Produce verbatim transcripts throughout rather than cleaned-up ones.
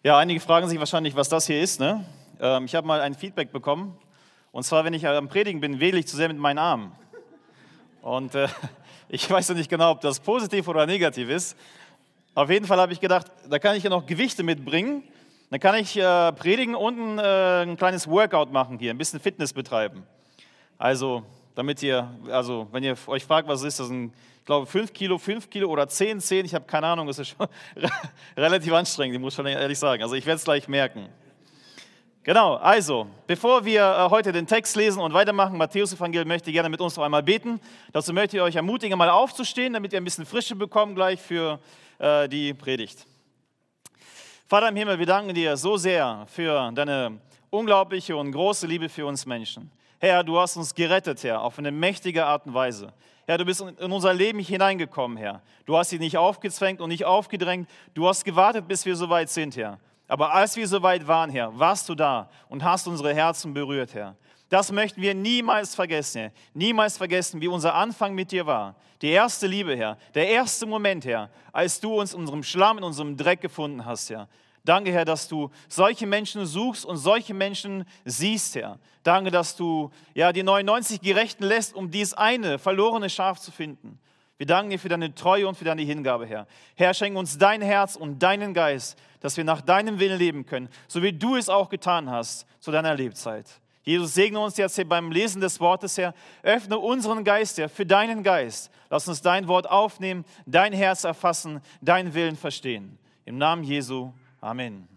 Ja, einige fragen sich wahrscheinlich, was das hier ist. Ne? Ähm, ich habe mal ein Feedback bekommen. Und zwar, wenn ich am Predigen bin, wähle ich zu sehr mit meinen Armen. Und äh, ich weiß noch nicht genau, ob das positiv oder negativ ist. Auf jeden Fall habe ich gedacht, da kann ich ja noch Gewichte mitbringen. Dann kann ich äh, predigen und ein, äh, ein kleines Workout machen hier, ein bisschen Fitness betreiben. Also, damit ihr, also wenn ihr euch fragt, was ist das, ein, ich glaube fünf Kilo, fünf Kilo oder zehn, zehn, ich habe keine Ahnung, das ist schon relativ anstrengend, ich muss schon ehrlich sagen. Also ich werde es gleich merken. Genau, also, bevor wir äh, heute den Text lesen und weitermachen, Matthäus-Evangelium, möchte ich gerne mit uns noch einmal beten. Dazu möchte ich euch ermutigen, mal aufzustehen, damit wir ein bisschen Frische bekommen gleich für äh, die Predigt. Vater im Himmel, wir danken dir so sehr für deine unglaubliche und große Liebe für uns Menschen. Herr, du hast uns gerettet, Herr, auf eine mächtige Art und Weise. Herr, du bist in unser Leben hineingekommen, Herr. Du hast sie nicht aufgezwängt und nicht aufgedrängt. Du hast gewartet, bis wir soweit sind, Herr. Aber als wir soweit waren, Herr, warst du da und hast unsere Herzen berührt, Herr. Das möchten wir niemals vergessen, Herr. Niemals vergessen, wie unser Anfang mit dir war. Die erste Liebe, Herr. Der erste Moment, Herr, als du uns in unserem Schlamm, in unserem Dreck gefunden hast, Herr. Danke, Herr, dass du solche Menschen suchst und solche Menschen siehst, Herr. Danke, dass du ja, die neunundneunzig Gerechten lässt, um dieses eine verlorene Schaf zu finden. Wir danken dir für deine Treue und für deine Hingabe, Herr. Herr, schenk uns dein Herz und deinen Geist, dass wir nach deinem Willen leben können, so wie du es auch getan hast zu deiner Lebzeit. Jesus, segne uns jetzt hier beim Lesen des Wortes, Herr. Öffne unseren Geist, Herr, für deinen Geist. Lass uns dein Wort aufnehmen, dein Herz erfassen, deinen Willen verstehen. Im Namen Jesu, Amen.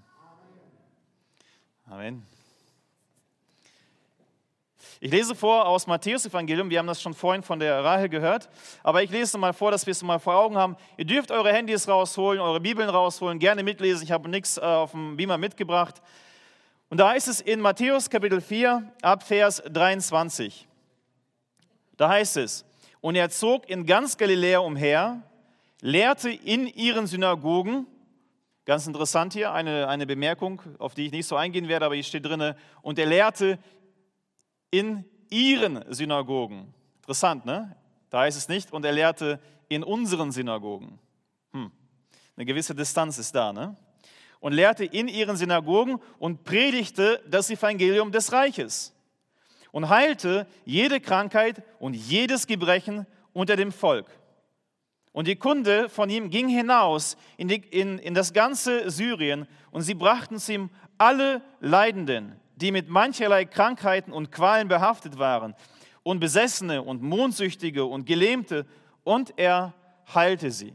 Amen. Ich lese vor aus Matthäus-Evangelium, wir haben das schon vorhin von der Rahel gehört, aber ich lese mal vor, dass wir es mal vor Augen haben. Ihr dürft eure Handys rausholen, eure Bibeln rausholen, gerne mitlesen, ich habe nichts auf dem Beamer mitgebracht. Und da heißt es in Matthäus Kapitel vier, ab Vers dreiundzwanzig. Da heißt es, und er zog in ganz Galiläa umher, lehrte in ihren Synagogen. Ganz interessant hier, eine, eine Bemerkung, auf die ich nicht so eingehen werde, aber hier steht drin, und er lehrte in ihren Synagogen. Interessant, ne? Da heißt es nicht, und er lehrte in unseren Synagogen. Hm. Eine gewisse Distanz ist da, ne? Und lehrte in ihren Synagogen und predigte das Evangelium des Reiches und heilte jede Krankheit und jedes Gebrechen unter dem Volk. Und die Kunde von ihm ging hinaus in, die, in, in das ganze Syrien und sie brachten zu ihm alle Leidenden, die mit mancherlei Krankheiten und Qualen behaftet waren und Besessene und Mondsüchtige und Gelähmte, und er heilte sie.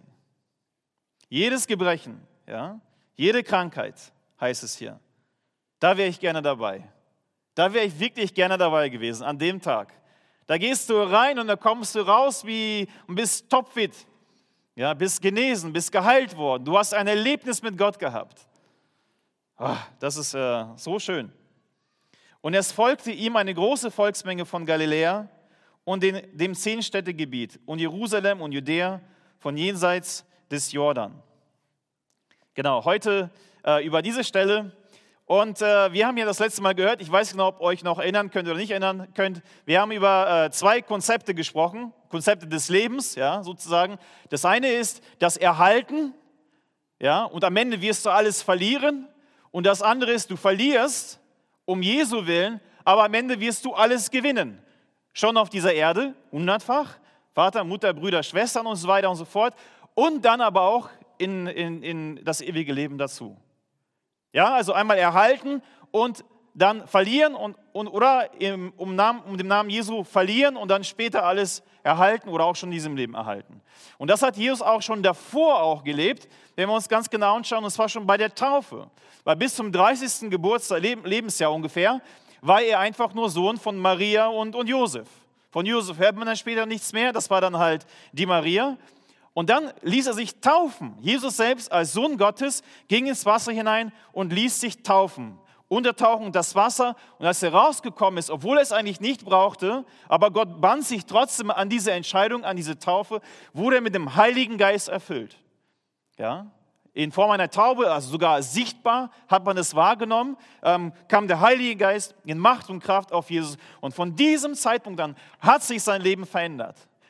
Jedes Gebrechen, ja, jede Krankheit, heißt es hier, da wäre ich gerne dabei. Da wäre ich wirklich gerne dabei gewesen, an dem Tag. Da gehst du rein und da kommst du raus wie, und bist topfit. Ja, bist genesen, bist geheilt worden. Du hast ein Erlebnis mit Gott gehabt. Oh, das ist äh, so schön. Und es folgte ihm eine große Volksmenge von Galiläa und den, dem Zehnstädtegebiet und Jerusalem und Judäa von jenseits des Jordan. Genau, heute äh, über diese Stelle. Und äh, wir haben ja das letzte Mal gehört, ich weiß nicht genau, ob ihr euch noch erinnern könnt oder nicht erinnern könnt, wir haben über äh, zwei Konzepte gesprochen, Konzepte des Lebens, ja, sozusagen. Das eine ist das Erhalten, ja, und am Ende wirst du alles verlieren. Und das andere ist, du verlierst um Jesu Willen, aber am Ende wirst du alles gewinnen. Schon auf dieser Erde, hundertfach, Vater, Mutter, Brüder, Schwestern und so weiter und so fort. Und dann aber auch in, in, in das ewige Leben dazu. Ja, also einmal erhalten und dann verlieren und, und oder im, um, Namen, um den Namen Jesu verlieren und dann später alles erhalten oder auch schon in diesem Leben erhalten. Und das hat Jesus auch schon davor auch gelebt, wenn wir uns ganz genau anschauen, und zwar schon bei der Taufe. Weil bis zum dreißigsten Geburtstag, Lebensjahr ungefähr, war er einfach nur Sohn von Maria und, und Josef. Von Josef hört man dann später nichts mehr, das war dann halt die Maria. Und dann ließ er sich taufen. Jesus selbst als Sohn Gottes ging ins Wasser hinein und ließ sich taufen. Untertauchen in das Wasser. Und als er rausgekommen ist, obwohl er es eigentlich nicht brauchte, aber Gott band sich trotzdem an diese Entscheidung, an diese Taufe, wurde er mit dem Heiligen Geist erfüllt. Ja? In Form einer Taube, also sogar sichtbar, hat man es wahrgenommen, ähm, kam der Heilige Geist in Macht und Kraft auf Jesus. Und von diesem Zeitpunkt an hat sich sein Leben verändert.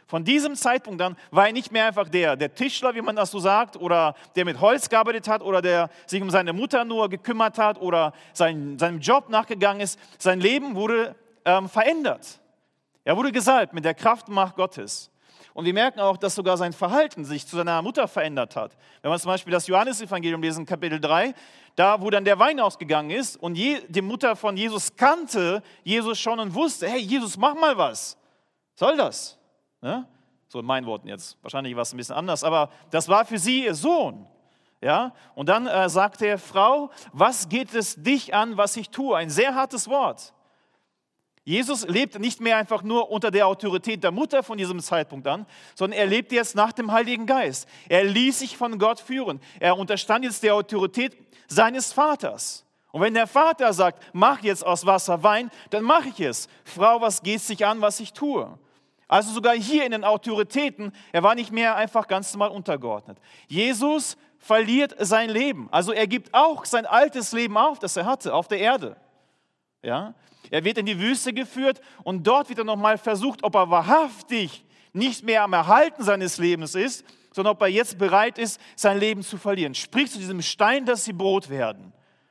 Von diesem Zeitpunkt an war er nicht mehr einfach der, der Tischler, wie man das so sagt, oder der mit Holz gearbeitet hat oder der sich um seine Mutter nur gekümmert hat oder sein, seinem Job nachgegangen ist. Sein Leben wurde ähm, verändert. Er wurde gesalbt mit der Kraft und Macht Gottes. Und wir merken auch, dass sogar sein Verhalten sich zu seiner Mutter verändert hat. Wenn wir zum Beispiel das Johannesevangelium lesen, Kapitel drei, da wo dann der Wein ausgegangen ist und je, die Mutter von Jesus kannte Jesus schon und wusste, hey Jesus, mach mal was. Soll das? Ja? So in meinen Worten jetzt. Wahrscheinlich war es ein bisschen anders, aber das war für sie ihr Sohn. Ja? Und dann äh, sagte er, Frau, was geht es dich an, was ich tue? Ein sehr hartes Wort. Jesus lebte nicht mehr einfach nur unter der Autorität der Mutter von diesem Zeitpunkt an, sondern er lebte jetzt nach dem Heiligen Geist. Er ließ sich von Gott führen. Er unterstand jetzt der Autorität seines Vaters. Und wenn der Vater sagt, mach jetzt aus Wasser Wein, dann mache ich es. Frau, was geht es dich an, was ich tue? Also sogar hier in den Autoritäten, er war nicht mehr einfach ganz normal untergeordnet. Jesus verliert sein Leben. Also er gibt auch sein altes Leben auf, das er hatte auf der Erde. Ja? Er wird in die Wüste geführt und dort wird er nochmal versucht, ob er wahrhaftig nicht mehr am Erhalten seines Lebens ist, sondern ob er jetzt bereit ist, sein Leben zu verlieren. Sprich zu diesem Stein, dass sie Brot werden.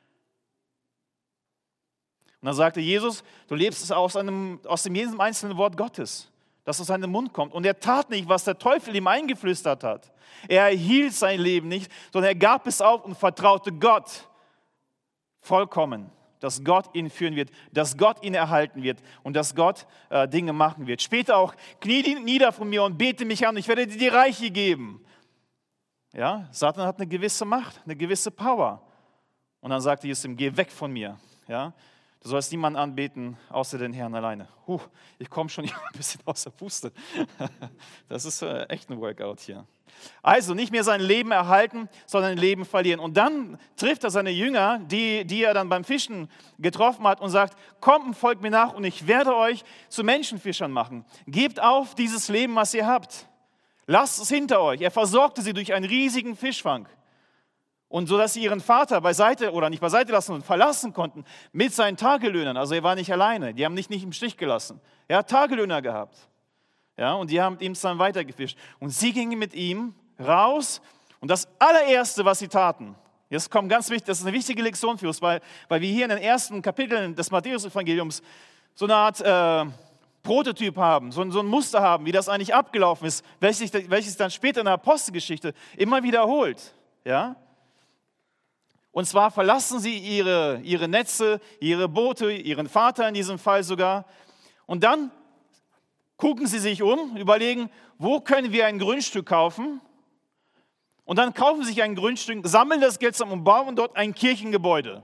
Und dann sagte Jesus, du lebst es aus, einem, aus dem jedem einzelnen Wort Gottes, das aus seinem Mund kommt. Und er tat nicht, was der Teufel ihm eingeflüstert hat. Er erhielt sein Leben nicht, sondern er gab es auf und vertraute Gott vollkommen, dass Gott ihn führen wird, dass Gott ihn erhalten wird und dass Gott äh, Dinge machen wird. Später auch, knie nieder von mir und bete mich an, ich werde dir die Reiche geben. Ja, Satan hat eine gewisse Macht, eine gewisse Power. Und dann sagte Jesus ihm, geh weg von mir. Ja, du sollst niemanden anbeten, außer den Herrn alleine. Huh, ich komme schon ein bisschen aus der Puste. Das ist äh, echt ein Workout hier. Also nicht mehr sein Leben erhalten, sondern ein Leben verlieren. Und dann trifft er seine Jünger, die, die er dann beim Fischen getroffen hat und sagt, kommt und folgt mir nach und ich werde euch zu Menschenfischern machen. Gebt auf dieses Leben, was ihr habt. Lasst es hinter euch. Er versorgte sie durch einen riesigen Fischfang. Und so, dass sie ihren Vater beiseite oder nicht beiseite lassen und verlassen konnten mit seinen Tagelöhnern. Also er war nicht alleine, die haben nicht, nicht im Stich gelassen. Er hat Tagelöhner gehabt. Ja, und die haben mit ihm dann weitergefischt. Und sie gingen mit ihm raus. Und das allererste, was sie taten, jetzt kommt ganz wichtig, das ist eine wichtige Lektion für uns, weil, weil wir hier in den ersten Kapiteln des Matthäus-Evangeliums so eine Art äh, Prototyp haben, so, so ein Muster haben, wie das eigentlich abgelaufen ist, welches, welches dann später in der Apostelgeschichte immer wiederholt. Ja? Und zwar verlassen sie ihre, ihre Netze, ihre Boote, ihren Vater in diesem Fall sogar. Und dann gucken sie sich um, überlegen, wo können wir ein Grundstück kaufen? Und dann kaufen sie sich ein Grundstück, sammeln das Geld zusammen und bauen dort ein Kirchengebäude.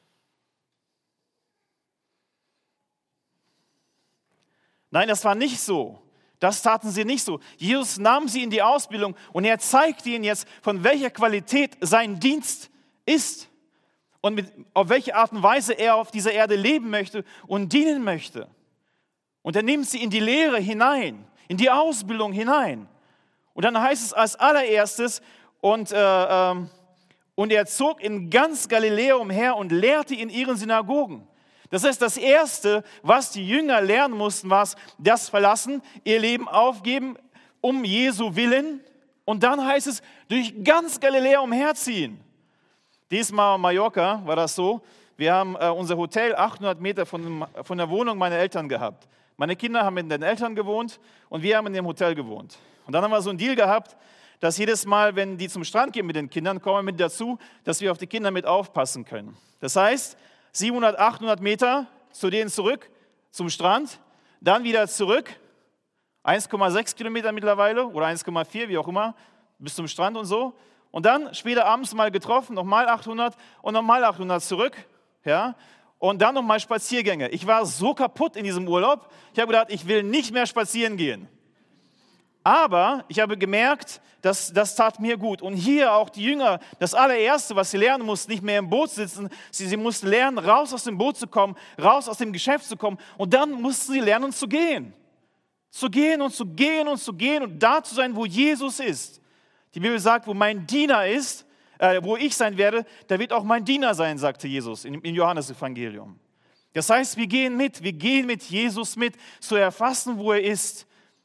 Nein, das war nicht so. Das taten sie nicht so. Jesus nahm sie in die Ausbildung und er zeigte ihnen jetzt, von welcher Qualität sein Dienst ist und mit, auf welche Art und Weise er auf dieser Erde leben möchte und dienen möchte. Und er nimmt sie in die Lehre hinein, in die Ausbildung hinein. Und dann heißt es als allererstes, und, äh, äh, und er zog in ganz Galiläa umher und lehrte in ihren Synagogen. Das heißt, das Erste, was die Jünger lernen mussten, war das Verlassen, ihr Leben aufgeben, um Jesu Willen. Und dann heißt es, durch ganz Galiläa umherziehen. Diesmal auf Mallorca war das so, wir haben äh, unser Hotel achthundert Meter von, von der Wohnung meiner Eltern gehabt. Meine Kinder haben mit den Eltern gewohnt und wir haben in dem Hotel gewohnt. Und dann haben wir so einen Deal gehabt, dass jedes Mal, wenn die zum Strand gehen mit den Kindern, kommen wir mit dazu, dass wir auf die Kinder mit aufpassen können. Das heißt, siebenhundert, achthundert Meter zu denen zurück zum Strand, dann wieder zurück, eins Komma sechs Kilometer mittlerweile oder eins Komma vier, wie auch immer, bis zum Strand und so. Und dann später abends mal getroffen, nochmal achthundert und nochmal achthundert zurück, ja. Und dann nochmal Spaziergänge. Ich war so kaputt in diesem Urlaub, ich habe gedacht, ich will nicht mehr spazieren gehen. Aber ich habe gemerkt, dass das tat mir gut. Und hier auch die Jünger, das allererste, was sie lernen mussten, nicht mehr im Boot sitzen, sie, sie mussten lernen, raus aus dem Boot zu kommen, raus aus dem Geschäft zu kommen. Und dann mussten sie lernen zu gehen. Zu gehen und zu gehen und zu gehen und da zu sein, wo Jesus ist. Die Bibel sagt, wo mein Diener ist, Äh, wo ich sein werde, da wird auch mein Diener sein, sagte Jesus im, im Johannesevangelium. Das heißt, wir gehen mit, wir gehen mit Jesus mit, zu erfassen, wo er ist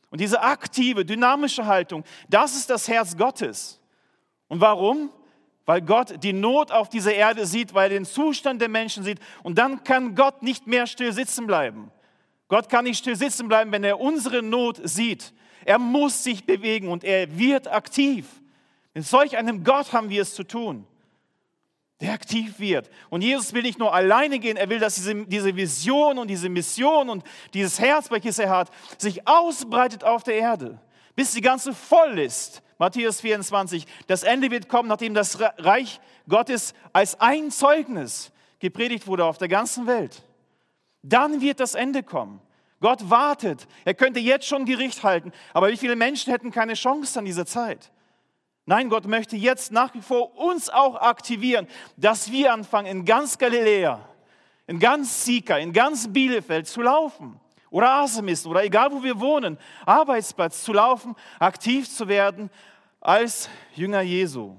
Und diese aktive, dynamische Haltung, das ist das Herz Gottes. Und warum? Weil Gott die Not auf dieser Erde sieht, weil er den Zustand der Menschen sieht. Und dann kann Gott nicht mehr still sitzen bleiben. Gott kann nicht still sitzen bleiben, wenn er unsere Not sieht. Er muss sich bewegen und er wird aktiv. Mit solch einem Gott haben wir es zu tun, der aktiv wird. Und Jesus will nicht nur alleine gehen, er will, dass diese, diese Vision und diese Mission und dieses Herz, welches er hat, sich ausbreitet auf der Erde, bis die ganze voll ist. Matthäus vierundzwanzig, das Ende wird kommen, nachdem das Reich Gottes als ein Zeugnis gepredigt wurde auf der ganzen Welt. Dann wird das Ende kommen. Gott wartet. Er könnte jetzt schon Gericht halten, aber wie viele Menschen hätten keine Chance an dieser Zeit? Nein, Gott möchte jetzt nach wie vor uns auch aktivieren, dass wir anfangen, in ganz Galiläa, in ganz Sika, in ganz Bielefeld zu laufen. Oder Asemisten, oder egal wo wir wohnen, Arbeitsplatz zu laufen, aktiv zu werden als Jünger Jesu.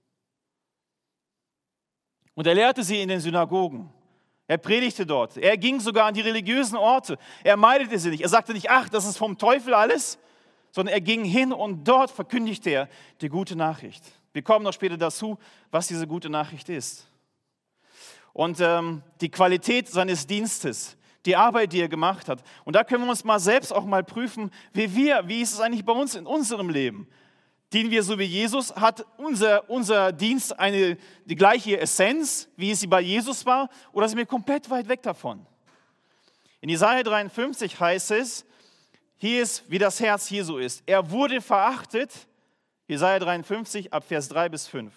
Und er lehrte sie in den Synagogen. Er predigte dort. Er ging sogar an die religiösen Orte. Er meidete sie nicht. Er sagte nicht, ach, das ist vom Teufel alles, sondern er ging hin und dort verkündigte er die gute Nachricht. Wir kommen noch später dazu, was diese gute Nachricht ist. Und ähm, die Qualität seines Dienstes, die Arbeit, die er gemacht hat. Und da können wir uns mal selbst auch mal prüfen, wie wir, wie ist es eigentlich bei uns in unserem Leben? Dienen wir so wie Jesus? Hat unser, unser Dienst eine, die gleiche Essenz, wie es sie bei Jesus war? Oder sind wir komplett weit weg davon? In Jesaja dreiundfünfzig heißt es, hier ist, wie das Herz Jesu ist. Er wurde verachtet, Jesaja dreiundfünfzig, ab Vers drei bis fünf.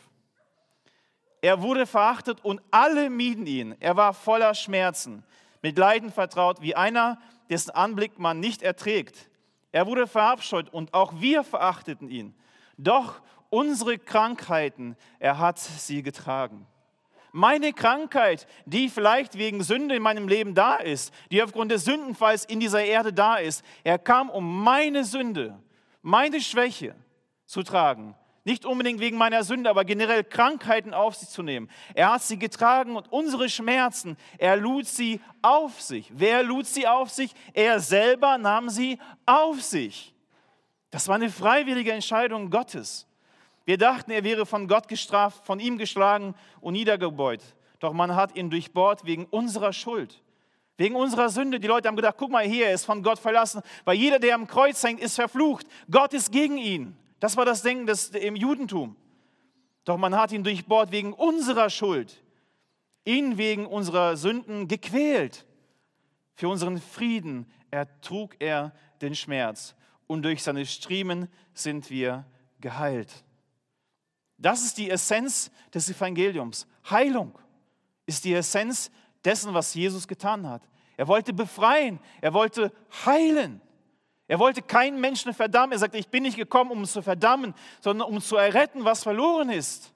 Er wurde verachtet und alle mieden ihn. Er war voller Schmerzen, mit Leiden vertraut, wie einer, dessen Anblick man nicht erträgt. Er wurde verabscheut und auch wir verachteten ihn. Doch unsere Krankheiten, er hat sie getragen. Meine Krankheit, die vielleicht wegen Sünde in meinem Leben da ist, die aufgrund des Sündenfalls in dieser Erde da ist, er kam, um meine Sünde, meine Schwäche zu tragen. Nicht unbedingt wegen meiner Sünde, aber generell Krankheiten auf sich zu nehmen. Er hat sie getragen und unsere Schmerzen, er lud sie auf sich. Wer lud sie auf sich? Er selber nahm sie auf sich. Das war eine freiwillige Entscheidung Gottes. Wir dachten, er wäre von Gott gestraft, von ihm geschlagen und niedergebeut. Doch man hat ihn durchbohrt wegen unserer Schuld, wegen unserer Sünde. Die Leute haben gedacht, guck mal hier, er ist von Gott verlassen, weil jeder, der am Kreuz hängt, ist verflucht. Gott ist gegen ihn. Das war das Denken des, im Judentum. Doch man hat ihn durchbohrt wegen unserer Schuld, ihn wegen unserer Sünden gequält. Für unseren Frieden ertrug er den Schmerz. Und durch seine Striemen sind wir geheilt. Das ist die Essenz des Evangeliums. Heilung ist die Essenz dessen, was Jesus getan hat. Er wollte befreien, er wollte heilen. Er wollte keinen Menschen verdammen. Er sagte, ich bin nicht gekommen, um zu verdammen, sondern um zu erretten, was verloren ist.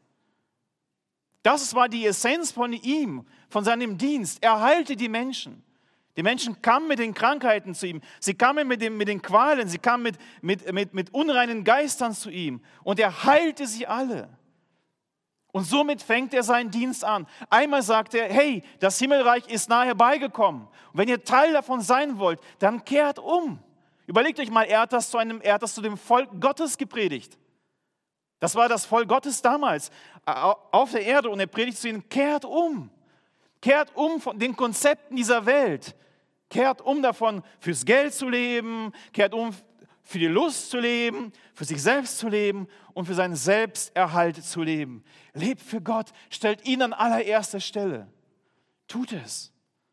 Das war die Essenz von ihm, von seinem Dienst. Er heilte die Menschen. Die Menschen kamen mit den Krankheiten zu ihm, sie kamen mit, dem, mit den Qualen, sie kamen mit, mit, mit, mit unreinen Geistern zu ihm und er heilte sie alle. Und somit fängt er seinen Dienst an. Einmal sagt er, hey, das Himmelreich ist nahe herbeigekommen. Und wenn ihr Teil davon sein wollt, dann kehrt um. Überlegt euch mal, er hat das zu, einem, er hat das zu dem Volk Gottes gepredigt. Das war das Volk Gottes damals auf der Erde und er predigt zu ihnen, kehrt um. Kehrt um von den Konzepten dieser Welt. Kehrt um davon, fürs Geld zu leben, kehrt um, für die Lust zu leben, für sich selbst zu leben und für seinen Selbsterhalt zu leben. Lebt für Gott, stellt ihn an allererster Stelle. Tut es.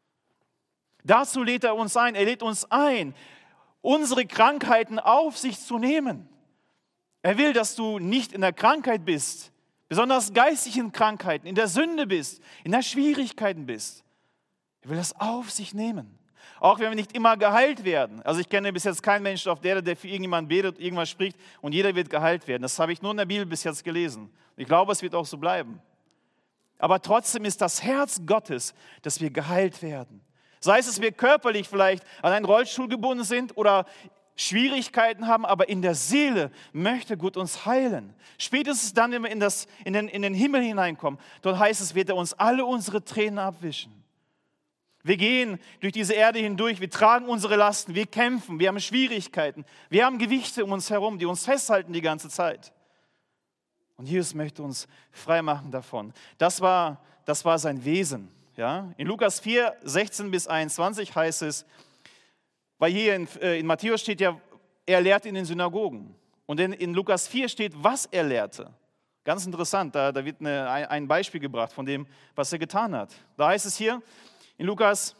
Dazu lädt er uns ein, er lädt uns ein, unsere Krankheiten auf sich zu nehmen. Er will, dass du nicht in der Krankheit bist, besonders geistlichen Krankheiten, in der Sünde bist, in der Schwierigkeiten bist. Er will das auf sich nehmen. Auch wenn wir nicht immer geheilt werden. Also ich kenne bis jetzt keinen Menschen auf der Erde, der für irgendjemanden betet, irgendwas spricht und jeder wird geheilt werden. Das habe ich nur in der Bibel bis jetzt gelesen. Ich glaube, es wird auch so bleiben. Aber trotzdem ist das Herz Gottes, dass wir geheilt werden. Sei es, dass wir körperlich vielleicht an einen Rollstuhl gebunden sind oder Schwierigkeiten haben, aber in der Seele möchte Gott uns heilen. Spätestens dann, wenn wir in, das, in, den, in den Himmel hineinkommen, dort heißt es, wird er uns alle unsere Tränen abwischen. Wir gehen durch diese Erde hindurch, wir tragen unsere Lasten, wir kämpfen, wir haben Schwierigkeiten, wir haben Gewichte um uns herum, die uns festhalten die ganze Zeit. Und Jesus möchte uns frei machen davon. Das war, das war sein Wesen. Ja? In Lukas vier, sechzehn bis einundzwanzig heißt es, weil hier in, äh, in Matthäus steht ja, er lehrte in den Synagogen. Und in, in Lukas vier steht, was er lehrte. Ganz interessant, da, da wird eine, ein Beispiel gebracht von dem, was er getan hat. Da heißt es hier in Lukas,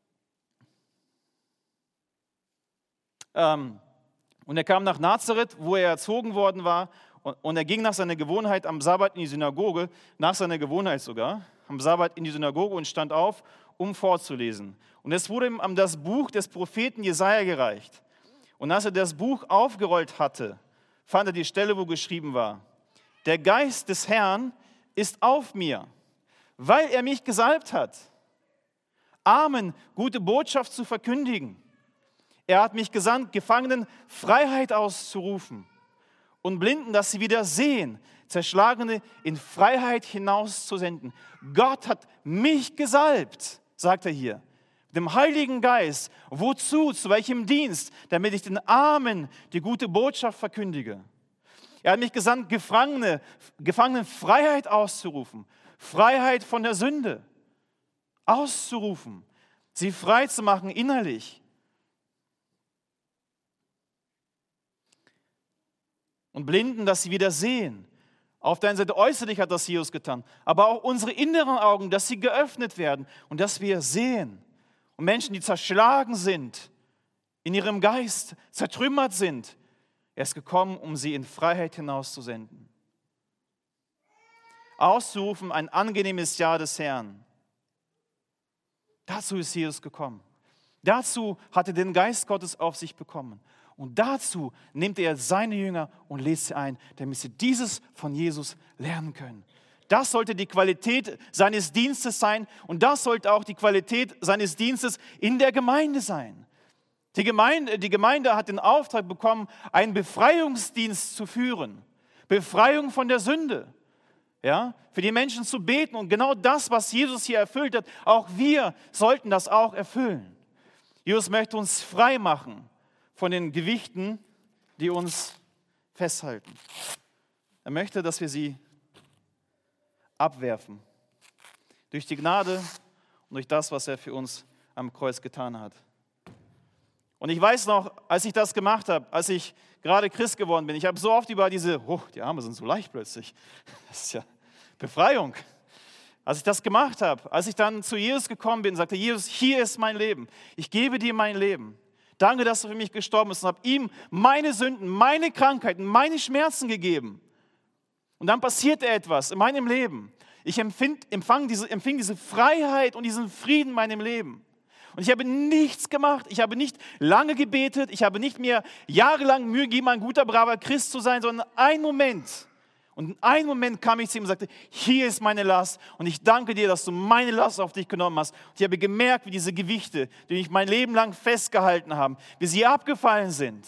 ähm, und er kam nach Nazareth, wo er erzogen worden war, und, und er ging nach seiner Gewohnheit am Sabbat in die Synagoge, nach seiner Gewohnheit sogar, am Sabbat in die Synagoge und stand auf, um vorzulesen. Und es wurde ihm das Buch des Propheten Jesaja gereicht. Und als er das Buch aufgerollt hatte, fand er die Stelle, wo geschrieben war: Der Geist des Herrn ist auf mir, weil er mich gesalbt hat, Armen gute Botschaft zu verkündigen. Er hat mich gesandt, Gefangenen Freiheit auszurufen und Blinden, dass sie wieder sehen, Zerschlagene in Freiheit hinauszusenden. Gott hat mich gesalbt, sagt er hier, dem Heiligen Geist. Wozu? Zu welchem Dienst? Damit ich den Armen die gute Botschaft verkündige. Er hat mich gesandt, Gefangene, Gefangenen Freiheit auszurufen, Freiheit von der Sünde auszurufen, sie frei zu machen innerlich. Und Blinden, dass sie wieder sehen. Auf der einen Seite äußerlich hat das Jesus getan, aber auch unsere inneren Augen, dass sie geöffnet werden und dass wir sehen. Und Menschen, die zerschlagen sind, in ihrem Geist zertrümmert sind, er ist gekommen, um sie in Freiheit hinauszusenden. Auszurufen, ein angenehmes Jahr des Herrn. Dazu ist Jesus gekommen. Dazu hat er den Geist Gottes auf sich bekommen. Und dazu nimmt er seine Jünger und lädt sie ein, damit sie dieses von Jesus lernen können. Das sollte die Qualität seines Dienstes sein und das sollte auch die Qualität seines Dienstes in der Gemeinde sein. Die Gemeinde, die Gemeinde hat den Auftrag bekommen, einen Befreiungsdienst zu führen. Befreiung von der Sünde. Ja, für die Menschen zu beten und genau das, was Jesus hier erfüllt hat, auch wir sollten das auch erfüllen. Jesus möchte uns frei machen von den Gewichten, die uns festhalten. Er möchte, dass wir sie abwerfen. Durch die Gnade und durch das, was er für uns am Kreuz getan hat. Und ich weiß noch, als ich das gemacht habe, als ich gerade Christ geworden bin, ich habe so oft über diese, oh, die Arme sind so leicht plötzlich. Das ist ja Befreiung. Als ich das gemacht habe, als ich dann zu Jesus gekommen bin, sagte Jesus, hier ist mein Leben. Ich gebe dir mein Leben. Danke, dass du für mich gestorben bist und habe ihm meine Sünden, meine Krankheiten, meine Schmerzen gegeben. Und dann passierte etwas in meinem Leben. Ich empfind, empfang diese, empfing diese Freiheit und diesen Frieden in meinem Leben. Und ich habe nichts gemacht, ich habe nicht lange gebetet, ich habe nicht mir jahrelang Mühe gegeben, ein guter, braver Christ zu sein, sondern einen Moment. Und in einem Moment kam ich zu ihm und sagte, hier ist meine Last und ich danke dir, dass du meine Last auf dich genommen hast. Und ich habe gemerkt, wie diese Gewichte, die mich mein Leben lang festgehalten haben, wie sie abgefallen sind.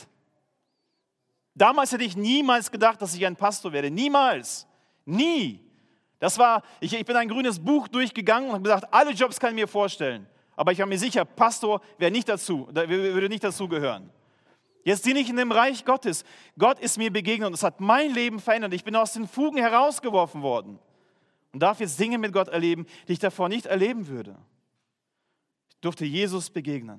Damals hätte ich niemals gedacht, dass ich ein Pastor werde. Niemals. Nie. Das war, ich, ich bin ein grünes Buch durchgegangen und habe gesagt, alle Jobs kann ich mir vorstellen. Aber ich war mir sicher, Pastor wäre nicht dazu, würde nicht dazu gehören. Jetzt diene ich in dem Reich Gottes. Gott ist mir begegnet und es hat mein Leben verändert. Ich bin aus den Fugen herausgeworfen worden und darf jetzt Dinge mit Gott erleben, die ich davor nicht erleben würde. Ich durfte Jesus begegnen.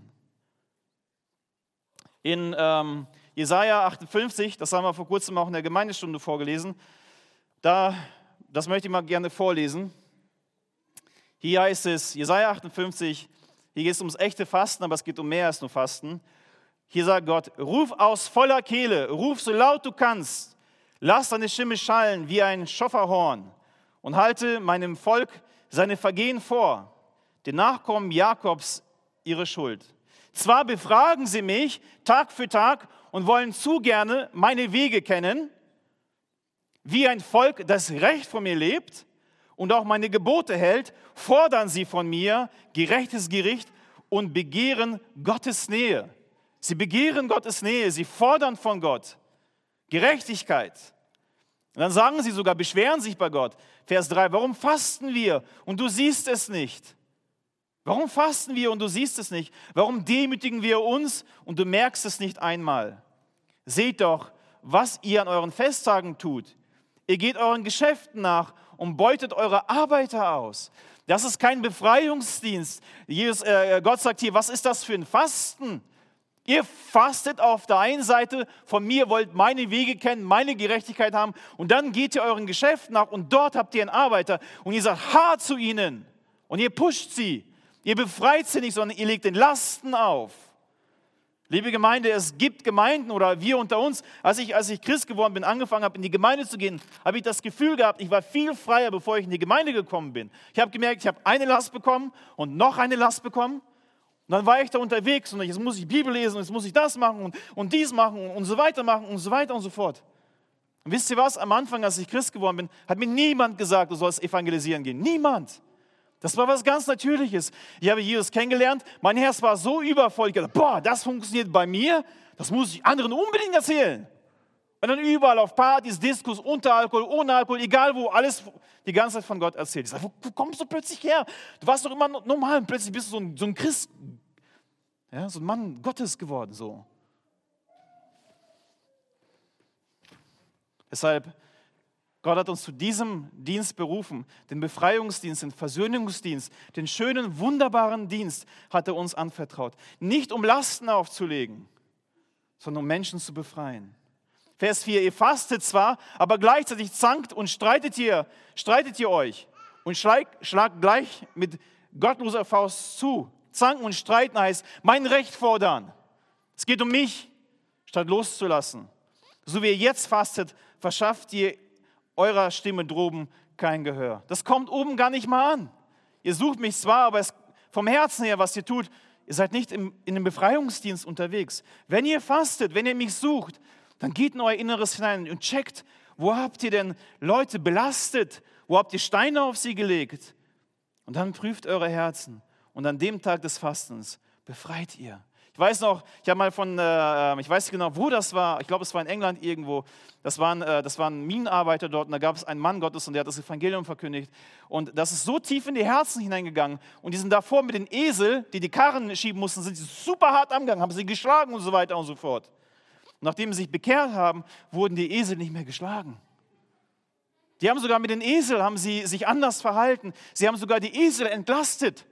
In ähm, Jesaja achtundfünfzig, das haben wir vor kurzem auch in der Gemeindestunde vorgelesen, da, das möchte ich mal gerne vorlesen. Hier heißt es, Jesaja achtundfünfzig, hier geht es ums echte Fasten, aber es geht um mehr als nur Fasten. Hier sagt Gott, ruf aus voller Kehle, ruf so laut du kannst, lass deine Stimme schallen wie ein Schofferhorn und halte meinem Volk seine Vergehen vor, den Nachkommen Jakobs ihre Schuld. Zwar befragen sie mich Tag für Tag und wollen zu gerne meine Wege kennen, wie ein Volk, das recht von mir lebt und auch meine Gebote hält, fordern sie von mir gerechtes Gericht und begehren Gottes Nähe. Sie begehren Gottes Nähe, sie fordern von Gott Gerechtigkeit. Und dann sagen sie sogar, beschweren sich bei Gott. Vers drei, warum fasten wir und du siehst es nicht? Warum fasten wir und du siehst es nicht? Warum demütigen wir uns und du merkst es nicht einmal? Seht doch, was ihr an euren Festtagen tut. Ihr geht euren Geschäften nach und beutet eure Arbeiter aus. Das ist kein Befreiungsdienst. Jesus, äh, Gott sagt hier, was ist das für ein Fasten? Ihr fastet auf der einen Seite, von mir wollt meine Wege kennen, meine Gerechtigkeit haben und dann geht ihr euren Geschäften nach und dort habt ihr einen Arbeiter und ihr sagt hart zu ihnen und ihr pusht sie. Ihr befreit sie nicht, sondern ihr legt den Lasten auf. Liebe Gemeinde, es gibt Gemeinden oder wir unter uns, als ich, als ich Christ geworden bin, angefangen habe, in die Gemeinde zu gehen, habe ich das Gefühl gehabt, ich war viel freier, bevor ich in die Gemeinde gekommen bin. Ich habe gemerkt, ich habe eine Last bekommen und noch eine Last bekommen. Und dann war ich da unterwegs und jetzt muss ich Bibel lesen und jetzt muss ich das machen und, und dies machen und so weiter machen und so weiter und so fort. Und wisst ihr was, am Anfang, als ich Christ geworden bin, hat mir niemand gesagt, du sollst evangelisieren gehen. Niemand. Das war was ganz Natürliches. Ich habe Jesus kennengelernt, mein Herz war so übervoll, ich dachte, boah, das funktioniert bei mir, das muss ich anderen unbedingt erzählen. Und dann überall auf Partys, Diskos, unter Alkohol, ohne Alkohol, egal wo, alles die ganze Zeit von Gott erzählt. Ich sage, wo, wo kommst du plötzlich her? Du warst doch immer normal und plötzlich bist du so ein, so ein Christ, ja, so ein Mann Gottes geworden. So. Deshalb, Gott hat uns zu diesem Dienst berufen, den Befreiungsdienst, den Versöhnungsdienst, den schönen, wunderbaren Dienst hat er uns anvertraut. Nicht um Lasten aufzulegen, sondern um Menschen zu befreien. Vers vier, ihr fastet zwar, aber gleichzeitig zankt und streitet ihr, streitet ihr euch und schlagt, schlagt gleich mit gottloser Faust zu. Zanken und streiten heißt, mein Recht fordern. Es geht um mich, statt loszulassen. So wie ihr jetzt fastet, verschafft ihr eurer Stimme droben kein Gehör. Das kommt oben gar nicht mal an. Ihr sucht mich zwar, aber es, vom Herzen her, was ihr tut, ihr seid nicht im, in dem Befreiungsdienst unterwegs. Wenn ihr fastet, wenn ihr mich sucht, dann geht in euer Inneres hinein und checkt, wo habt ihr denn Leute belastet? Wo habt ihr Steine auf sie gelegt? Und dann prüft eure Herzen. Und an dem Tag des Fastens befreit ihr. Ich weiß noch, ich habe mal von, äh, ich weiß nicht genau, wo das war, ich glaube, es war in England irgendwo, das waren, äh, das waren Minenarbeiter dort und da gab es einen Mann Gottes und der hat das Evangelium verkündigt und das ist so tief in die Herzen hineingegangen und die sind davor mit den Esel, die die Karren schieben mussten, sind sie super hart angegangen, haben sie geschlagen und so weiter und so fort. Und nachdem sie sich bekehrt haben, wurden die Esel nicht mehr geschlagen. Die haben sogar mit den Eseln, haben sie sich anders verhalten, sie haben sogar die Esel entlastet.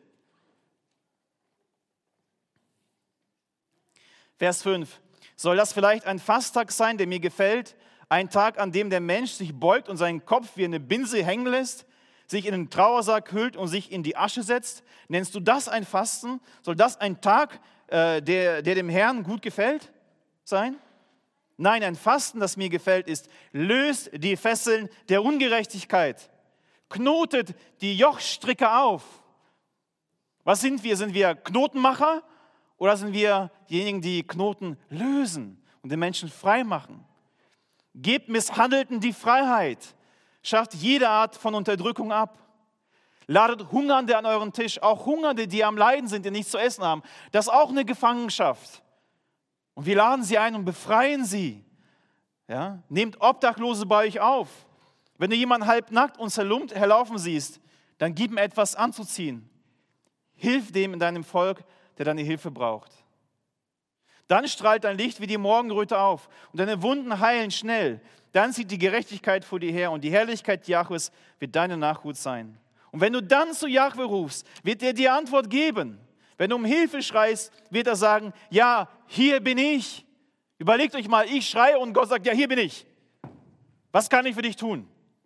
Vers fünf. Soll das vielleicht ein Fasttag sein, der mir gefällt? Ein Tag, an dem der Mensch sich beugt und seinen Kopf wie eine Binse hängen lässt, sich in den Trauersack hüllt und sich in die Asche setzt? Nennst du das ein Fasten? Soll das ein Tag, äh, der, der dem Herrn gut gefällt, sein? Nein, ein Fasten, das mir gefällt, ist, löst die Fesseln der Ungerechtigkeit, knotet die Jochstricke auf. Was sind wir? Sind wir Knotenmacher? Oder sind wir diejenigen, die Knoten lösen und den Menschen frei machen? Gebt Misshandelten die Freiheit. Schafft jede Art von Unterdrückung ab. Ladet Hungernde an euren Tisch, auch Hungernde, die am Leiden sind, die nichts zu essen haben. Das ist auch eine Gefangenschaft. Und wir laden sie ein und befreien sie. Ja? Nehmt Obdachlose bei euch auf. Wenn du jemanden halbnackt und zerlumpt herlaufen siehst, dann gib ihm etwas anzuziehen. Hilf dem in deinem Volk, der deine Hilfe braucht. Dann strahlt dein Licht wie die Morgenröte auf und deine Wunden heilen schnell. Dann zieht die Gerechtigkeit vor dir her und die Herrlichkeit Jahwes wird deine Nachhut sein. Und wenn du dann zu Jahwe rufst, wird er dir Antwort geben. Wenn du um Hilfe schreist, wird er sagen, ja, hier bin ich. Überlegt euch mal, ich schreie und Gott sagt, ja, hier bin ich. Was kann ich für dich tun?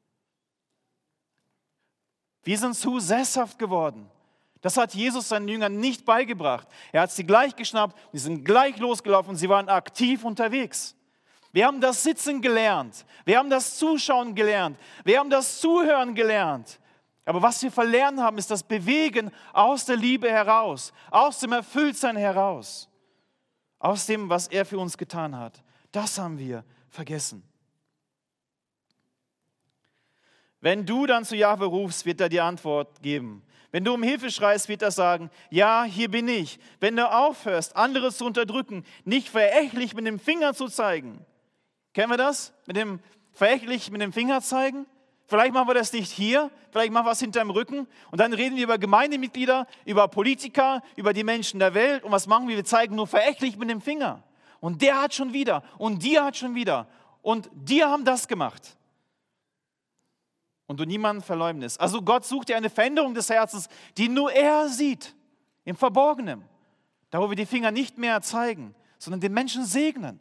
Wir sind zu sesshaft geworden. Das hat Jesus seinen Jüngern nicht beigebracht. Er hat sie gleich geschnappt, die sind gleich losgelaufen und sie waren aktiv unterwegs. Wir haben das Sitzen gelernt, wir haben das Zuschauen gelernt, wir haben das Zuhören gelernt. Aber was wir verlernt haben, ist das Bewegen aus der Liebe heraus, aus dem Erfülltsein heraus, aus dem, was er für uns getan hat. Das haben wir vergessen. Wenn du dann zu Jahwe rufst, wird er dir Antwort geben. Wenn du um Hilfe schreist, wird er sagen, ja, hier bin ich. Wenn du aufhörst, andere zu unterdrücken, nicht verächtlich mit dem Finger zu zeigen. Kennen wir das? Mit dem verächtlich mit dem Finger zeigen? Vielleicht machen wir das nicht hier, vielleicht machen wir es hinterm Rücken und dann reden wir über Gemeindemitglieder, über Politiker, über die Menschen der Welt und was machen wir? Wir zeigen nur verächtlich mit dem Finger. Und der hat schon wieder und die hat schon wieder und die haben das gemacht. Und du niemanden verleumdest. Also Gott sucht dir eine Veränderung des Herzens, die nur er sieht, im Verborgenen. Da wo wir die Finger nicht mehr zeigen, sondern den Menschen segnen.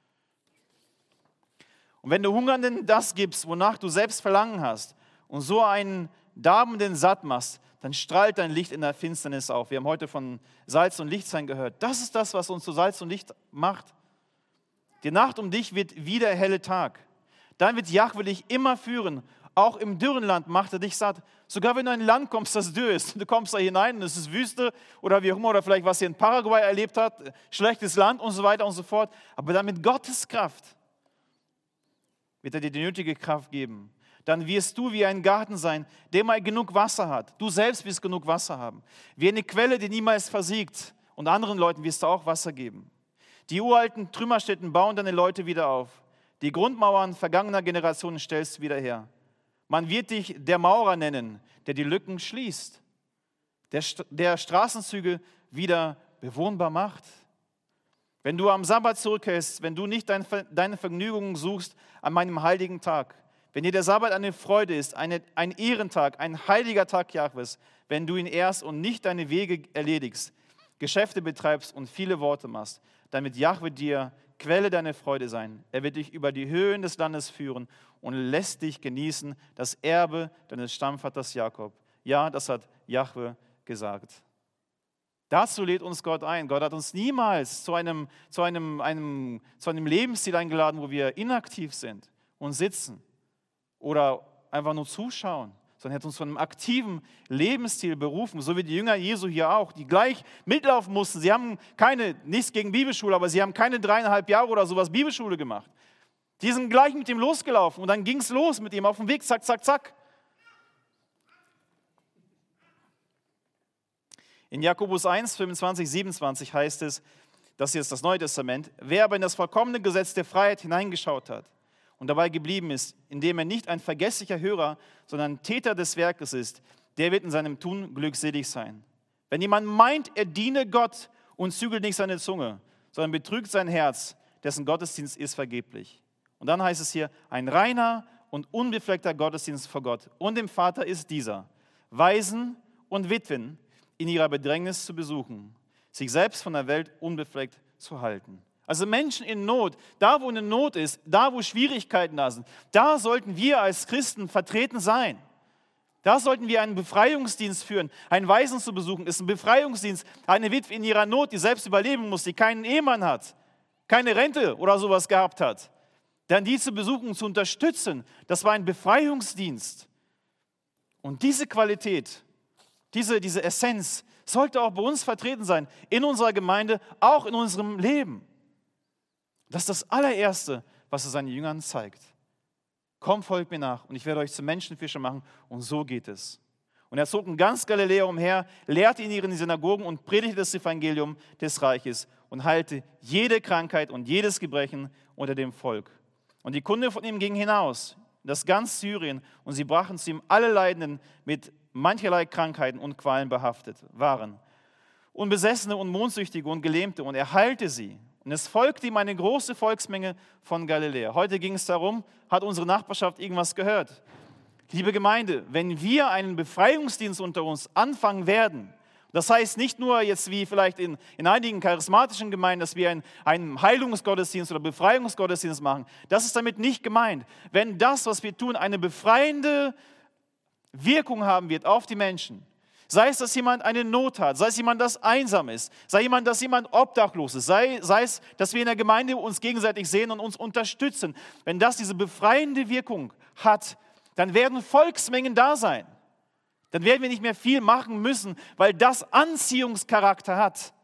Und wenn du Hungernden das gibst, wonach du selbst Verlangen hast und so einen Darbenden satt machst, dann strahlt dein Licht in der Finsternis auf. Wir haben heute von Salz und Lichtsein gehört. Das ist das, was uns zu Salz und Licht macht. Die Nacht um dich wird wieder helle Tag. Dann wird Jahwe dich immer führen. Auch im dürren Land macht er dich satt. Sogar wenn du in ein Land kommst, das dürr ist, du kommst da hinein und es ist Wüste oder wie auch immer, oder vielleicht was ihr in Paraguay erlebt habt, schlechtes Land und so weiter und so fort. Aber dann mit Gottes Kraft wird er dir die nötige Kraft geben. Dann wirst du wie ein Garten sein, der mal genug Wasser hat. Du selbst wirst genug Wasser haben. Wie eine Quelle, die niemals versiegt. Und anderen Leuten wirst du auch Wasser geben. Die uralten Trümmerstätten bauen deine Leute wieder auf. Die Grundmauern vergangener Generationen stellst du wieder her. Man wird dich der Maurer nennen, der die Lücken schließt. Der, der Straßenzüge wieder bewohnbar macht. Wenn du am Sabbat zurückkehrst, wenn du nicht dein, deine Vergnügungen suchst an meinem heiligen Tag, wenn dir der Sabbat eine Freude ist, eine, ein Ehrentag, ein heiliger Tag Jahwes, wenn du ihn ehrst und nicht deine Wege erledigst, Geschäfte betreibst und viele Worte machst, dann wird Jahwe dir Quelle deiner Freude sein. Er wird dich über die Höhen des Landes führen und lässt dich genießen das Erbe deines Stammvaters Jakob. Ja, das hat Jahwe gesagt. Dazu lädt uns Gott ein. Gott hat uns niemals zu einem, zu einem, einem, zu einem Lebensstil eingeladen, wo wir inaktiv sind und sitzen oder einfach nur zuschauen, sondern er hat uns zu einem aktiven Lebensstil berufen, so wie die Jünger Jesu hier auch, die gleich mitlaufen mussten. Sie haben keine, nichts gegen Bibelschule, aber sie haben keine dreieinhalb Jahre oder sowas Bibelschule gemacht. Die sind gleich mit ihm losgelaufen und dann ging es los mit ihm auf dem Weg, zack, zack, zack. In Jakobus eins, fünfundzwanzig, siebenundzwanzig heißt es, das hier ist das Neue Testament, wer aber in das vollkommene Gesetz der Freiheit hineingeschaut hat und dabei geblieben ist, indem er nicht ein vergesslicher Hörer, sondern ein Täter des Werkes ist, der wird in seinem Tun glückselig sein. Wenn jemand meint, er diene Gott und zügelt nicht seine Zunge, sondern betrügt sein Herz, dessen Gottesdienst ist vergeblich. Und dann heißt es hier, ein reiner und unbefleckter Gottesdienst vor Gott und dem Vater ist dieser, Waisen und Witwen in ihrer Bedrängnis zu besuchen, sich selbst von der Welt unbefleckt zu halten. Also Menschen in Not, da wo eine Not ist, da wo Schwierigkeiten da sind, da sollten wir als Christen vertreten sein. Da sollten wir einen Befreiungsdienst führen. Einen Waisen zu besuchen ist ein Befreiungsdienst. Eine Witwe in ihrer Not, die selbst überleben muss, die keinen Ehemann hat, keine Rente oder sowas gehabt hat. Dann die zu besuchen, zu unterstützen, das war ein Befreiungsdienst. Und diese Qualität, diese, diese Essenz sollte auch bei uns vertreten sein, in unserer Gemeinde, auch in unserem Leben. Das ist das allererste, was er seinen Jüngern zeigt. Komm, folgt mir nach und ich werde euch zu Menschenfischer machen. Und so geht es. Und er zog in ganz Galiläa umher, lehrte in ihren Synagogen und predigte das Evangelium des Reiches und heilte jede Krankheit und jedes Gebrechen unter dem Volk. Und die Kunde von ihm ging hinaus, das ganz Syrien, und sie brachten zu ihm alle Leidenden mit mancherlei Krankheiten und Qualen behaftet waren. Und Besessene und Mondsüchtige und Gelähmte, und er heilte sie. Und es folgte ihm eine große Volksmenge von Galiläa. Heute ging es darum, hat unsere Nachbarschaft irgendwas gehört? Liebe Gemeinde, wenn wir einen Befreiungsdienst unter uns anfangen werden, das heißt nicht nur jetzt wie vielleicht in, in einigen charismatischen Gemeinden, dass wir einen, einen Heilungsgottesdienst oder Befreiungsgottesdienst machen. Das ist damit nicht gemeint. Wenn das, was wir tun, eine befreiende Wirkung haben wird auf die Menschen, sei es, dass jemand eine Not hat, sei es jemand, das einsam ist, sei jemand, dass jemand obdachlos ist, sei, sei es, dass wir in der Gemeinde uns gegenseitig sehen und uns unterstützen. Wenn das diese befreiende Wirkung hat, dann werden Volksmengen da sein. Dann werden wir nicht mehr viel machen müssen, weil das Anziehungscharakter hat.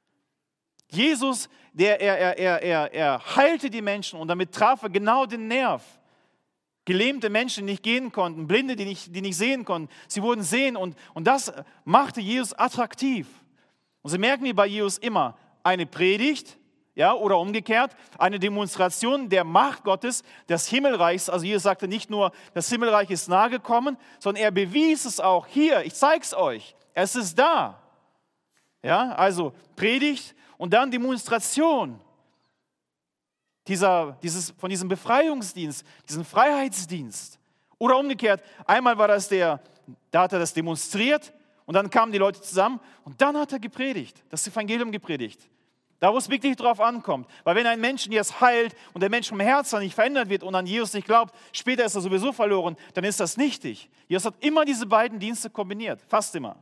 Jesus, der, er, er, er, er, er heilte die Menschen und damit traf er genau den Nerv. Gelähmte Menschen, die nicht gehen konnten, Blinde, die nicht, die nicht sehen konnten, sie wurden sehen und, und das machte Jesus attraktiv. Und Sie merken wie bei Jesus immer, eine Predigt, Ja, oder umgekehrt, eine Demonstration der Macht Gottes, des Himmelreichs. Also Jesus sagte nicht nur, das Himmelreich ist nahe gekommen, sondern er bewies es auch. Hier, ich zeige es euch, es ist da. Ja, also Predigt und dann Demonstration dieser, dieses, von diesem Befreiungsdienst, diesem Freiheitsdienst. Oder umgekehrt, einmal war das der, da hat er das demonstriert und dann kamen die Leute zusammen und dann hat er gepredigt, das Evangelium gepredigt. Da, wo es wirklich drauf ankommt. Weil wenn ein Mensch jetzt heilt und der Mensch vom Herzen nicht verändert wird und an Jesus nicht glaubt, später ist er sowieso verloren, dann ist das nichtig. Jesus hat immer diese beiden Dienste kombiniert, fast immer.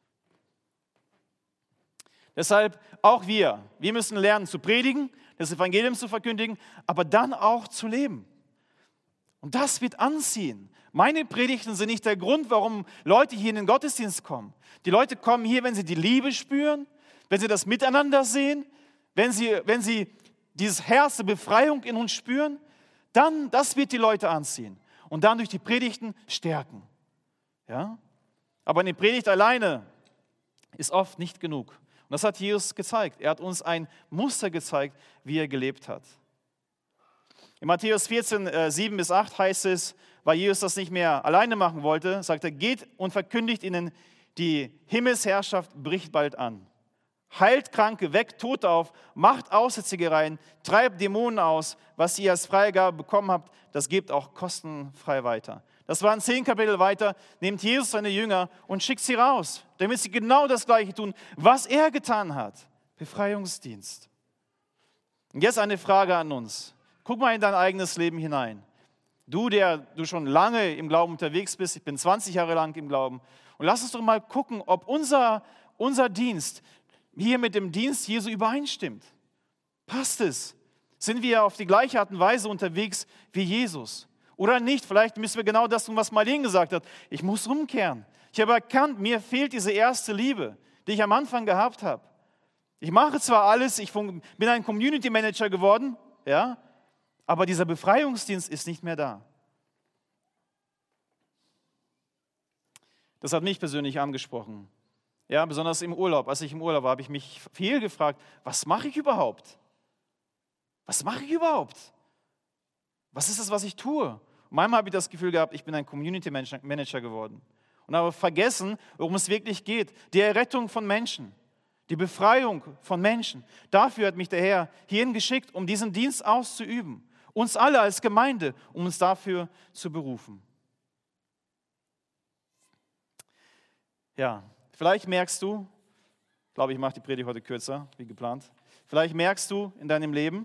Deshalb auch wir, wir müssen lernen zu predigen, das Evangelium zu verkündigen, aber dann auch zu leben. Und das wird anziehen. Meine Predigten sind nicht der Grund, warum Leute hier in den Gottesdienst kommen. Die Leute kommen hier, wenn sie die Liebe spüren, wenn sie das Miteinander sehen, wenn sie, wenn sie dieses Herz der Befreiung in uns spüren, dann, das wird die Leute anziehen und dann durch die Predigten stärken. Ja? Aber eine Predigt alleine ist oft nicht genug. Und das hat Jesus gezeigt. Er hat uns ein Muster gezeigt, wie er gelebt hat. In Matthäus vierzehn, sieben bis acht heißt es, weil Jesus das nicht mehr alleine machen wollte, sagt er, geht und verkündigt ihnen, die Himmelsherrschaft bricht bald an. Heilt Kranke, weckt Tote auf, macht Aussätzige rein, treibt Dämonen aus. Was ihr als Freigabe bekommen habt, das gebt auch kostenfrei weiter. Das waren zehn Kapitel weiter, nehmt Jesus seine Jünger und schickt sie raus, damit sie genau das Gleiche tun, was er getan hat. Befreiungsdienst. Und jetzt eine Frage an uns. Guck mal in dein eigenes Leben hinein. Du, der du schon lange im Glauben unterwegs bist, ich bin zwanzig Jahre lang im Glauben. Und lass uns doch mal gucken, ob unser, unser Dienst hier mit dem Dienst Jesu übereinstimmt. Passt es? Sind wir auf die gleiche Art und Weise unterwegs wie Jesus? Oder nicht? Vielleicht müssen wir genau das tun, was Marlene gesagt hat. Ich muss umkehren. Ich habe erkannt, mir fehlt diese erste Liebe, die ich am Anfang gehabt habe. Ich mache zwar alles, ich bin ein Community Manager geworden, ja, aber dieser Befreiungsdienst ist nicht mehr da. Das hat mich persönlich angesprochen. Ja, besonders im Urlaub. Als ich im Urlaub war, habe ich mich viel gefragt, was mache ich überhaupt? Was mache ich überhaupt? Was ist das, was ich tue? Und manchmal habe ich das Gefühl gehabt, ich bin ein Community Manager geworden. Und habe vergessen, worum es wirklich geht. Die Errettung von Menschen, die Befreiung von Menschen. Dafür hat mich der Herr hierhin geschickt, um diesen Dienst auszuüben. Uns alle als Gemeinde, um uns dafür zu berufen. Ja, vielleicht merkst du, ich glaube, ich mache die Predigt heute kürzer, wie geplant. Vielleicht merkst du in deinem Leben,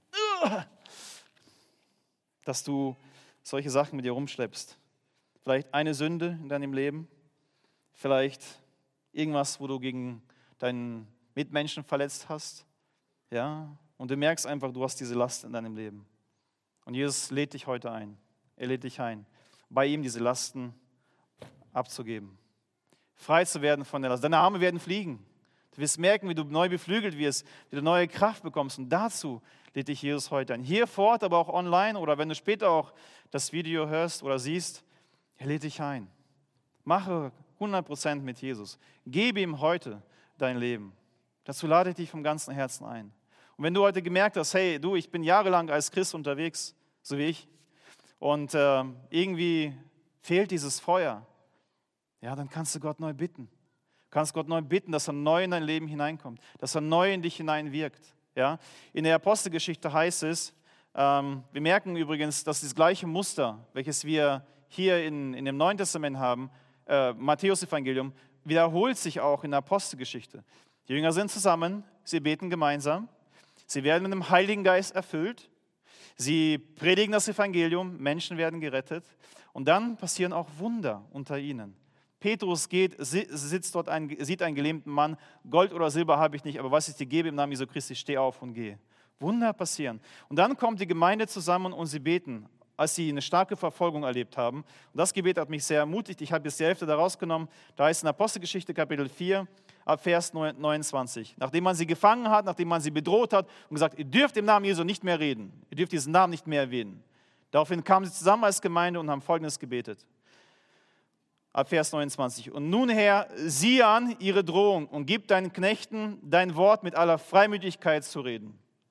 dass du solche Sachen mit dir rumschleppst. Vielleicht eine Sünde in deinem Leben, vielleicht irgendwas, wo du gegen deinen Mitmenschen verletzt hast. Ja, und du merkst einfach, du hast diese Last in deinem Leben. Und Jesus lädt dich heute ein. Er lädt dich ein, bei ihm diese Lasten abzugeben. Frei zu werden von der Last. Deine Arme werden fliegen. Du wirst merken, wie du neu beflügelt wirst, wie du neue Kraft bekommst. Und dazu lädt dich Jesus heute ein. Hier vor Ort, aber auch online oder wenn du später auch das Video hörst oder siehst, er lädt dich ein. Mache hundert Prozent mit Jesus. Gebe ihm heute dein Leben. Dazu lade ich dich vom ganzen Herzen ein. Und wenn du heute gemerkt hast, hey, du, ich bin jahrelang als Christ unterwegs, so wie ich, und äh, irgendwie fehlt dieses Feuer, ja, dann kannst du Gott neu bitten. Du kannst Gott neu bitten, dass er neu in dein Leben hineinkommt, dass er neu in dich hineinwirkt. Ja? In der Apostelgeschichte heißt es, ähm, wir merken übrigens, dass das gleiche Muster, welches wir hier in, in dem Neuen Testament haben, äh, Matthäus-Evangelium, wiederholt sich auch in der Apostelgeschichte. Die Jünger sind zusammen, sie beten gemeinsam, sie werden mit dem Heiligen Geist erfüllt, sie predigen das Evangelium, Menschen werden gerettet und dann passieren auch Wunder unter ihnen. Petrus geht, sitzt dort, ein, sieht einen gelähmten Mann, Gold oder Silber habe ich nicht, aber was ich dir gebe im Namen Jesu Christi, steh auf und geh. Wunder passieren. Und dann kommt die Gemeinde zusammen und sie beten, als sie eine starke Verfolgung erlebt haben. Und das Gebet hat mich sehr ermutigt. Ich habe jetzt die Hälfte da rausgenommen. Da heißt in Apostelgeschichte Kapitel vier, ab Vers neunundzwanzig. Nachdem man sie gefangen hat, nachdem man sie bedroht hat und gesagt, ihr dürft im Namen Jesu nicht mehr reden. Ihr dürft diesen Namen nicht mehr erwähnen. Daraufhin kamen sie zusammen als Gemeinde und haben Folgendes gebetet. Ab Vers neunundzwanzig. Und nun, Herr, sieh an ihre Drohung und gib deinen Knechten dein Wort mit aller Freimütigkeit zu reden.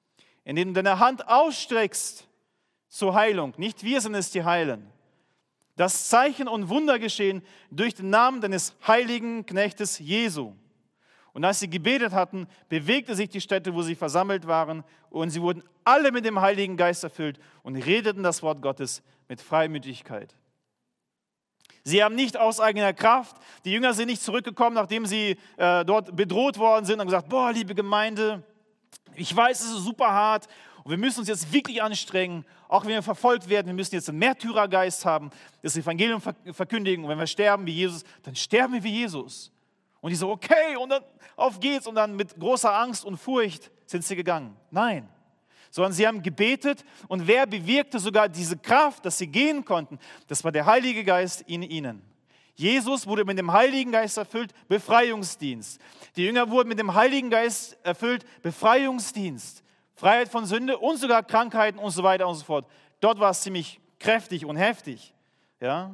indem du deine Hand ausstreckst zur Heilung. Nicht wir sind es, die heilen. Das Zeichen und Wunder geschehen durch den Namen deines heiligen Knechtes Jesu. Und als sie gebetet hatten, bewegte sich die Stätte, wo sie versammelt waren, und sie wurden alle mit dem Heiligen Geist erfüllt und redeten das Wort Gottes mit Freimütigkeit. Sie haben nicht aus eigener Kraft, die Jünger sind nicht zurückgekommen, nachdem sie äh, dort bedroht worden sind und gesagt, boah, liebe Gemeinde, ich weiß, es ist super hart und wir müssen uns jetzt wirklich anstrengen, auch wenn wir verfolgt werden, wir müssen jetzt einen Märtyrergeist haben, das Evangelium verkündigen, und wenn wir sterben wie Jesus, dann sterben wir wie Jesus. Und die so, okay, und dann auf geht's, und dann mit großer Angst und Furcht sind sie gegangen. Nein, sondern sie haben gebetet, und wer bewirkte sogar diese Kraft, dass sie gehen konnten? Das war der Heilige Geist in ihnen. Jesus wurde mit dem Heiligen Geist erfüllt, Befreiungsdienst. Die Jünger wurden mit dem Heiligen Geist erfüllt, Befreiungsdienst. Freiheit von Sünde und sogar Krankheiten und so weiter und so fort. Dort war es ziemlich kräftig und heftig. Ja?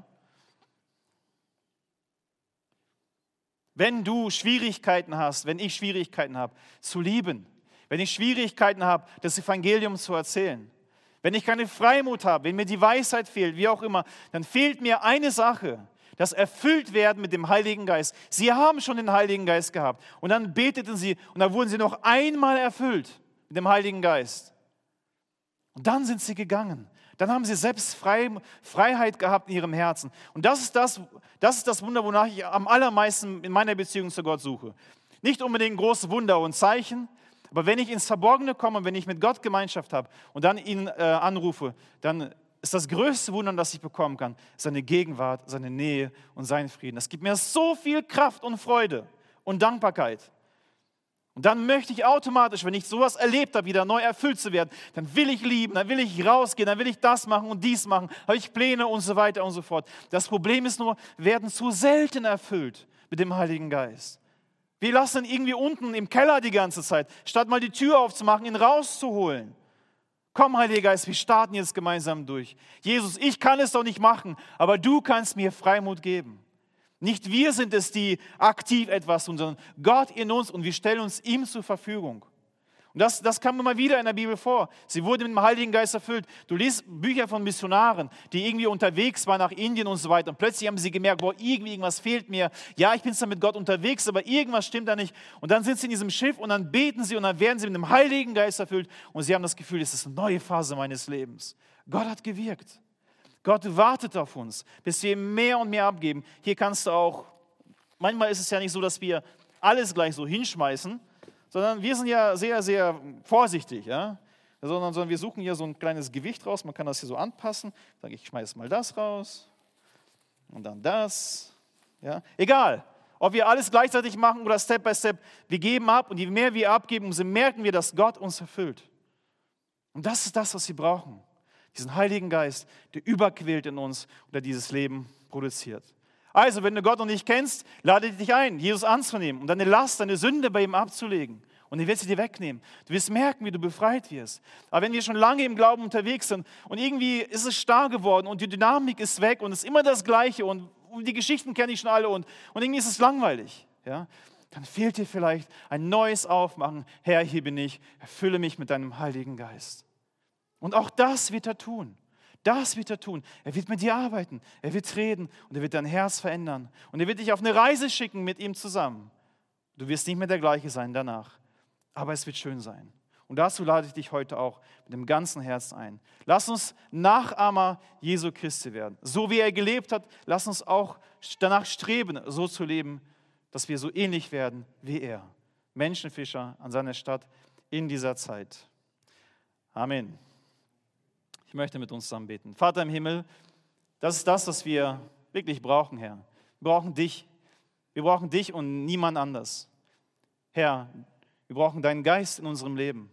Wenn du Schwierigkeiten hast, wenn ich Schwierigkeiten habe, zu lieben, wenn ich Schwierigkeiten habe, das Evangelium zu erzählen, wenn ich keine Freimut habe, wenn mir die Weisheit fehlt, wie auch immer, dann fehlt mir eine Sache, das Erfülltwerden mit dem Heiligen Geist. Sie haben schon den Heiligen Geist gehabt und dann beteten sie und dann wurden sie noch einmal erfüllt mit dem Heiligen Geist. Und dann sind sie gegangen. Dann haben sie selbst Frei, Freiheit gehabt in ihrem Herzen. Und das ist das, das ist das Wunder, wonach ich am allermeisten in meiner Beziehung zu Gott suche. Nicht unbedingt große Wunder und Zeichen, aber wenn ich ins Verborgene komme, wenn ich mit Gott Gemeinschaft habe und dann ihn äh, anrufe, dann ist das größte Wunder, das ich bekommen kann, seine Gegenwart, seine Nähe und seinen Frieden. Das gibt mir so viel Kraft und Freude und Dankbarkeit. Und dann möchte ich automatisch, wenn ich sowas erlebt habe, wieder neu erfüllt zu werden, dann will ich lieben, dann will ich rausgehen, dann will ich das machen und dies machen, habe ich Pläne und so weiter und so fort. Das Problem ist nur, wir werden zu selten erfüllt mit dem Heiligen Geist. Wir lassen ihn irgendwie unten im Keller die ganze Zeit, statt mal die Tür aufzumachen, ihn rauszuholen. Komm, Heiliger Geist, wir starten jetzt gemeinsam durch. Jesus, ich kann es doch nicht machen, aber du kannst mir Freimut geben. Nicht wir sind es, die aktiv etwas tun, sondern Gott in uns, und wir stellen uns ihm zur Verfügung. Und das, das kam immer wieder in der Bibel vor. Sie wurde mit dem Heiligen Geist erfüllt. Du liest Bücher von Missionaren, die irgendwie unterwegs waren nach Indien und so weiter. Und plötzlich haben sie gemerkt, boah, irgendwie irgendwas fehlt mir. Ja, ich bin zwar mit Gott unterwegs, aber irgendwas stimmt da nicht. Und dann sind sie in diesem Schiff und dann beten sie und dann werden sie mit dem Heiligen Geist erfüllt. Und sie haben das Gefühl, es ist eine neue Phase meines Lebens. Gott hat gewirkt. Gott wartet auf uns, bis wir ihm mehr und mehr abgeben. Hier kannst du auch, manchmal ist es ja nicht so, dass wir alles gleich so hinschmeißen, sondern wir sind ja sehr, sehr vorsichtig. Ja? Sondern, sondern wir suchen hier so ein kleines Gewicht raus, man kann das hier so anpassen. Sage ich, ich schmeiße mal das raus und dann das. Ja? Egal, ob wir alles gleichzeitig machen oder Step by Step, wir geben ab, und je mehr wir abgeben, umso mehr merken wir, dass Gott uns erfüllt. Und das ist das, was wir brauchen. Diesen Heiligen Geist, der überquillt in uns und der dieses Leben produziert. Also, wenn du Gott noch nicht kennst, lade dich ein, Jesus anzunehmen und deine Last, deine Sünde bei ihm abzulegen. Und er wird sie dir wegnehmen. Du wirst merken, wie du befreit wirst. Aber wenn wir schon lange im Glauben unterwegs sind und irgendwie ist es starr geworden und die Dynamik ist weg und es ist immer das Gleiche und die Geschichten kenne ich schon alle und, und irgendwie ist es langweilig, ja, dann fehlt dir vielleicht ein neues Aufmachen. Herr, hier bin ich, erfülle mich mit deinem Heiligen Geist. Und auch das wird er tun. Das wird er tun. Er wird mit dir arbeiten. Er wird reden und er wird dein Herz verändern. Und er wird dich auf eine Reise schicken mit ihm zusammen. Du wirst nicht mehr der gleiche sein danach. Aber es wird schön sein. Und dazu lade ich dich heute auch mit dem ganzen Herzen ein. Lass uns Nachahmer Jesu Christi werden. So wie er gelebt hat, lass uns auch danach streben, so zu leben, dass wir so ähnlich werden wie er. Menschenfischer an seiner Stadt in dieser Zeit. Amen. Ich möchte mit uns zusammen beten. Vater im Himmel, das ist das, was wir wirklich brauchen, Herr. Wir brauchen dich. Wir brauchen dich und niemand anders. Herr, wir brauchen deinen Geist in unserem Leben.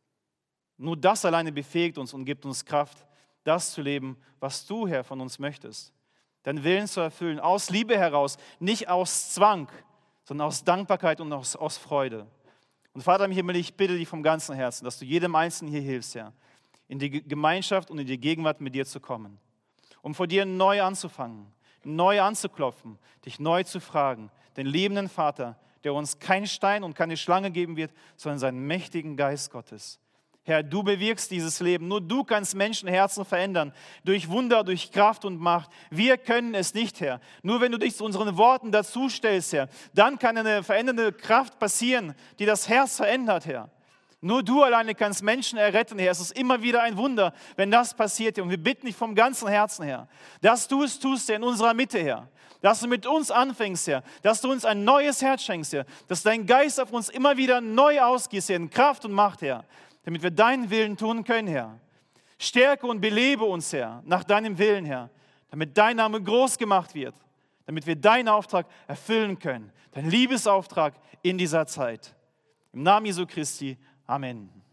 Nur das alleine befähigt uns und gibt uns Kraft, das zu leben, was du, Herr, von uns möchtest. Deinen Willen zu erfüllen, aus Liebe heraus, nicht aus Zwang, sondern aus Dankbarkeit und aus, aus Freude. Und Vater im Himmel, ich bitte dich vom ganzen Herzen, dass du jedem Einzelnen hier hilfst, Herr, in die Gemeinschaft und in die Gegenwart mit dir zu kommen, um vor dir neu anzufangen, neu anzuklopfen, dich neu zu fragen, den liebenden Vater, der uns keinen Stein und keine Schlange geben wird, sondern seinen mächtigen Geist Gottes. Herr, du bewirkst dieses Leben. Nur du kannst Menschenherzen verändern. Durch Wunder, durch Kraft und Macht. Wir können es nicht, Herr. Nur wenn du dich zu unseren Worten dazu stellst, Herr, dann kann eine verändernde Kraft passieren, die das Herz verändert, Herr. Nur du alleine kannst Menschen erretten, Herr. Es ist immer wieder ein Wunder, wenn das passiert, Herr. Und wir bitten dich vom ganzen Herzen, Herr, dass du es tust, Herr, in unserer Mitte, Herr. Dass du mit uns anfängst, Herr. Dass du uns ein neues Herz schenkst, Herr. Dass dein Geist auf uns immer wieder neu ausgießt, Herr, in Kraft und Macht, Herr. Damit wir deinen Willen tun können, Herr. Stärke und belebe uns, Herr, nach deinem Willen, Herr. Damit dein Name groß gemacht wird. Damit wir deinen Auftrag erfüllen können. Dein Liebesauftrag in dieser Zeit. Im Namen Jesu Christi. Amen.